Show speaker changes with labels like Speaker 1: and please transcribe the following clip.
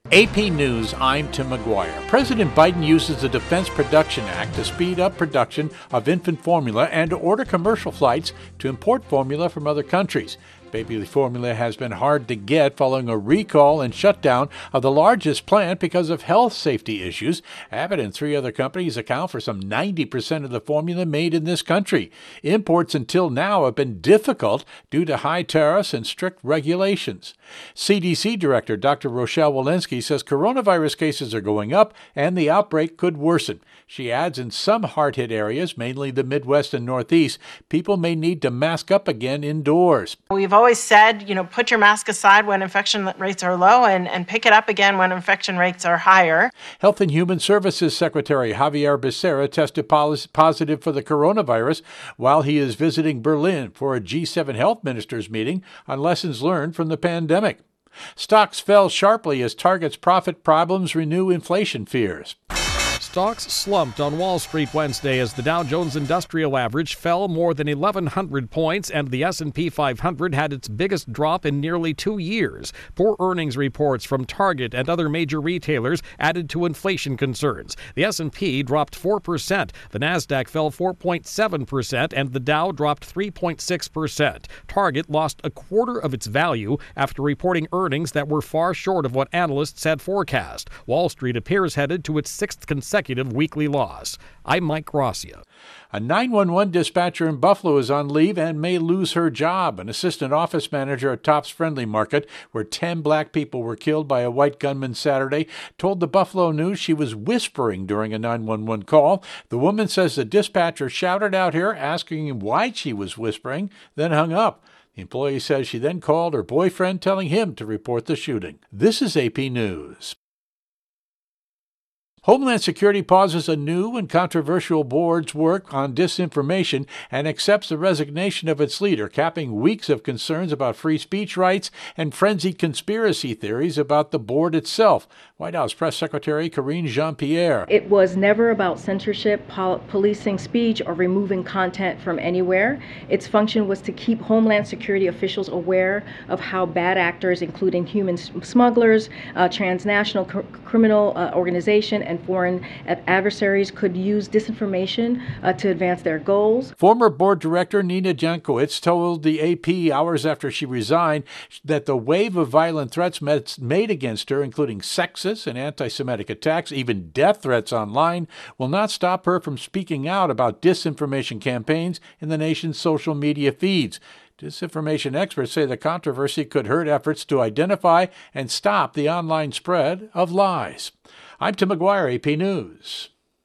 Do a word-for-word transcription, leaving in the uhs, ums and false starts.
Speaker 1: A P News, I'm Tim McGuire. President Biden uses the Defense Production Act to speed up production of infant formula and to order commercial flights to import formula from other countries. Baby formula has been hard to get following a recall and shutdown of the largest plant because of health safety issues. Abbott and three other companies account for some ninety percent of the formula made in this country. Imports until now have been difficult due to high tariffs and strict regulations. C D C Director Doctor Rochelle Walensky says coronavirus cases are going up and the outbreak could worsen. She adds in some hard-hit areas, mainly the Midwest and Northeast, people may need to mask up again indoors.
Speaker 2: We've always said, you know, put your mask aside when infection rates are low and, and pick it up again when infection rates are higher.
Speaker 1: Health and Human Services Secretary Javier Becerra tested positive for the coronavirus while he is visiting Berlin for a G seven health ministers meeting on lessons learned from the pandemic. Stocks fell sharply as Target's profit problems renew inflation fears.
Speaker 3: Stocks slumped on Wall Street Wednesday as the Dow Jones Industrial Average fell more than eleven hundred points and the S and P five hundred had its biggest drop in nearly two years. Poor earnings reports from Target and other major retailers added to inflation concerns. The S and P dropped four percent, the Nasdaq fell four point seven percent, and the Dow dropped three point six percent. Target lost a quarter of its value after reporting earnings that were far short of what analysts had forecast. Wall Street appears headed to its sixth consecutive weekly loss. I'm Mike Gracia.
Speaker 1: A nine one one dispatcher in Buffalo is on leave and may lose her job. An assistant office manager at Tops Friendly Market, where ten black people were killed by a white gunman Saturday, told the Buffalo News she was whispering during a nine one one call. The woman says the dispatcher shouted out here, asking why she was whispering, then hung up. The employee says she then called her boyfriend, telling him to report the shooting. This is A P News. Homeland Security pauses a new and controversial board's work on disinformation and accepts the resignation of its leader, capping weeks of concerns about free speech rights and frenzied conspiracy theories about the board itself. White House Press Secretary Karine Jean-Pierre.
Speaker 4: It was never about censorship, pol- policing speech, or removing content from anywhere. Its function was to keep Homeland Security officials aware of how bad actors, including human smugglers, uh, transnational cr- criminal uh, organization, and foreign adversaries could use disinformation uh, to advance their goals.
Speaker 1: Former board director Nina Jankowicz told the A P hours after she resigned that the wave of violent threats made against her, including sexist and anti-Semitic attacks, even death threats online, will not stop her from speaking out about disinformation campaigns in the nation's social media feeds. Disinformation experts say the controversy could hurt efforts to identify and stop the online spread of lies. I'm Tim McGuire, A P News.